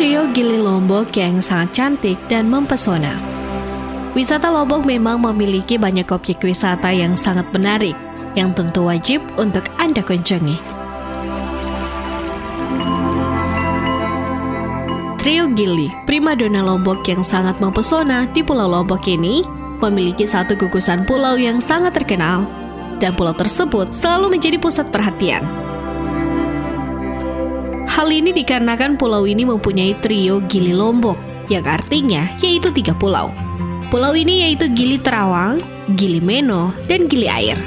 trio Gili Lombok yang sangat cantik dan mempesona. Wisata Lombok memang memiliki banyak objek wisata yang sangat menarik, yang tentu wajib untuk Anda kunjungi. Trio Gili, primadona Lombok yang sangat mempesona di Pulau Lombok ini, memiliki satu gugusan pulau yang sangat terkenal, dan pulau tersebut selalu menjadi pusat perhatian. Hal ini dikarenakan pulau ini mempunyai trio Gili Lombok, yang artinya yaitu 3 pulau. Pulau ini yaitu Gili Terawang, Gili Meno, dan Gili Air.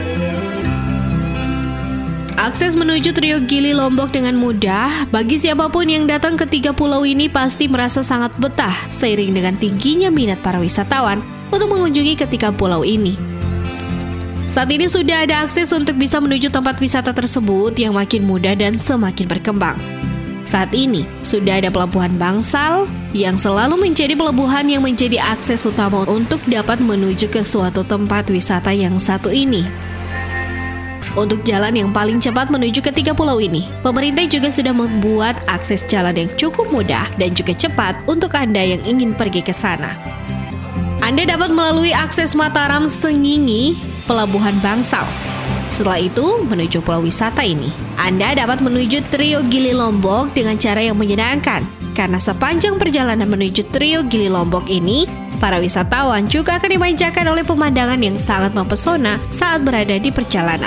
Akses menuju trio Gili Lombok dengan mudah. Bagi siapapun yang datang ke 3 pulau ini pasti merasa sangat betah seiring dengan tingginya minat para wisatawan untuk mengunjungi ketiga pulau ini. Saat ini sudah ada akses untuk bisa menuju tempat wisata tersebut yang makin mudah dan semakin berkembang. Saat ini, sudah ada Pelabuhan Bangsal yang selalu menjadi pelabuhan yang menjadi akses utama untuk dapat menuju ke suatu tempat wisata yang satu ini. Untuk jalan yang paling cepat menuju ke 3 pulau ini, pemerintah juga sudah membuat akses jalan yang cukup mudah dan juga cepat untuk Anda yang ingin pergi ke sana. Anda dapat melalui akses Mataram Sengingi, Pelabuhan Bangsal. Setelah itu, menuju pulau wisata ini, Anda dapat menuju trio Gili Lombok dengan cara yang menyenangkan. Karena sepanjang perjalanan menuju trio Gili Lombok ini, para wisatawan juga akan dimanjakan oleh pemandangan yang sangat mempesona saat berada di perjalanan.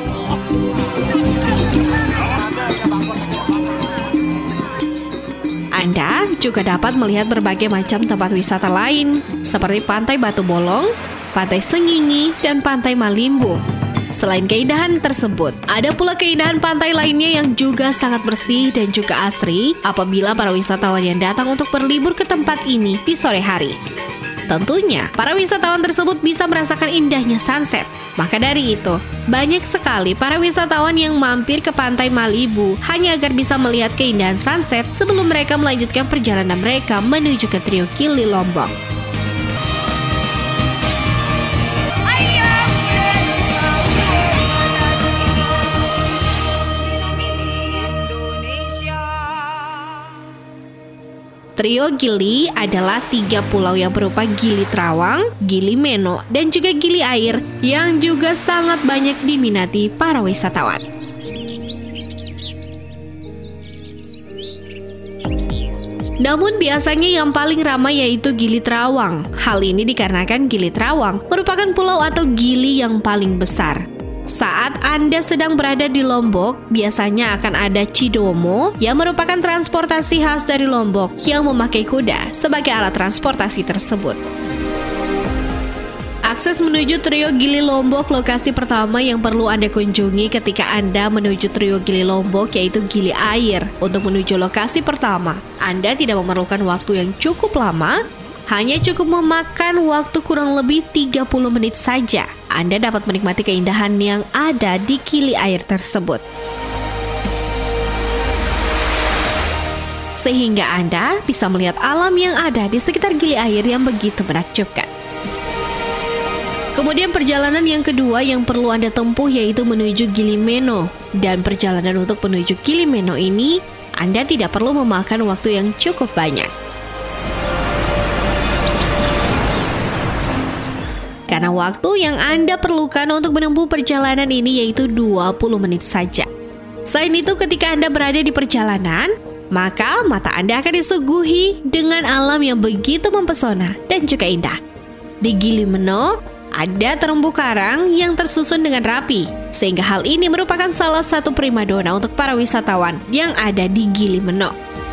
Anda juga dapat melihat berbagai macam tempat wisata lain, seperti Pantai Batu Bolong, Pantai Sengingi, dan Pantai Malimbu. Selain keindahan tersebut, ada pula keindahan pantai lainnya yang juga sangat bersih dan juga asri apabila para wisatawan yang datang untuk berlibur ke tempat ini di sore hari. Tentunya, para wisatawan tersebut bisa merasakan indahnya sunset. Maka dari itu, banyak sekali para wisatawan yang mampir ke Pantai Malibu hanya agar bisa melihat keindahan sunset sebelum mereka melanjutkan perjalanan mereka menuju ke trio Gili Lombok. Trio Gili adalah 3 pulau yang berupa Gili Terawang, Gili Meno, dan juga Gili Air yang juga sangat banyak diminati para wisatawan. Namun biasanya yang paling ramai yaitu Gili Terawang. Hal ini dikarenakan Gili Terawang merupakan pulau atau gili yang paling besar. Saat Anda sedang berada di Lombok, biasanya akan ada Cidomo yang merupakan transportasi khas dari Lombok yang memakai kuda sebagai alat transportasi tersebut. Akses menuju trio Gili Lombok lokasi pertama yang perlu Anda kunjungi ketika Anda menuju trio Gili Lombok yaitu Gili Air. Untuk menuju lokasi pertama, Anda tidak memerlukan waktu yang cukup lama, hanya cukup memakan waktu kurang lebih 30 menit saja. Anda dapat menikmati keindahan yang ada di Gili Air tersebut. Sehingga Anda bisa melihat alam yang ada di sekitar Gili Air yang begitu menakjubkan. Kemudian perjalanan yang kedua yang perlu Anda tempuh yaitu menuju Gili Meno. Dan perjalanan untuk menuju Gili Meno ini, Anda tidak perlu memakan waktu yang cukup banyak. Karena waktu yang Anda perlukan untuk menempuh perjalanan ini yaitu 20 menit saja. Selain itu, ketika Anda berada di perjalanan, maka mata Anda akan disuguhi dengan alam yang begitu mempesona dan juga indah. Di Gili Meno, ada terumbu karang yang tersusun dengan rapi, sehingga hal ini merupakan salah satu primadona untuk para wisatawan yang ada di Gili Meno.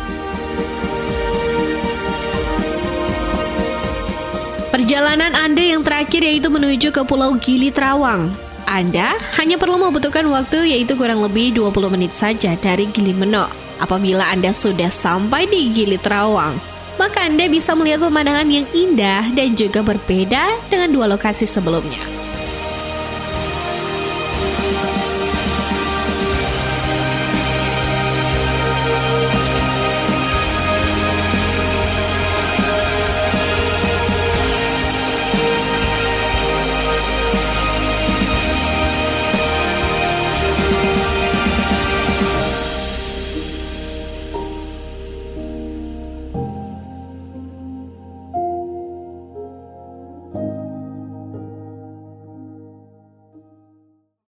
Perjalanan Anda yang terakhir yaitu menuju ke Pulau Gili Terawang. Anda hanya perlu membutuhkan waktu yaitu kurang lebih 20 menit saja dari Gili Meno. Apabila Anda sudah sampai di Gili Terawang, maka Anda bisa melihat pemandangan yang indah dan juga berbeda dengan 2 lokasi sebelumnya.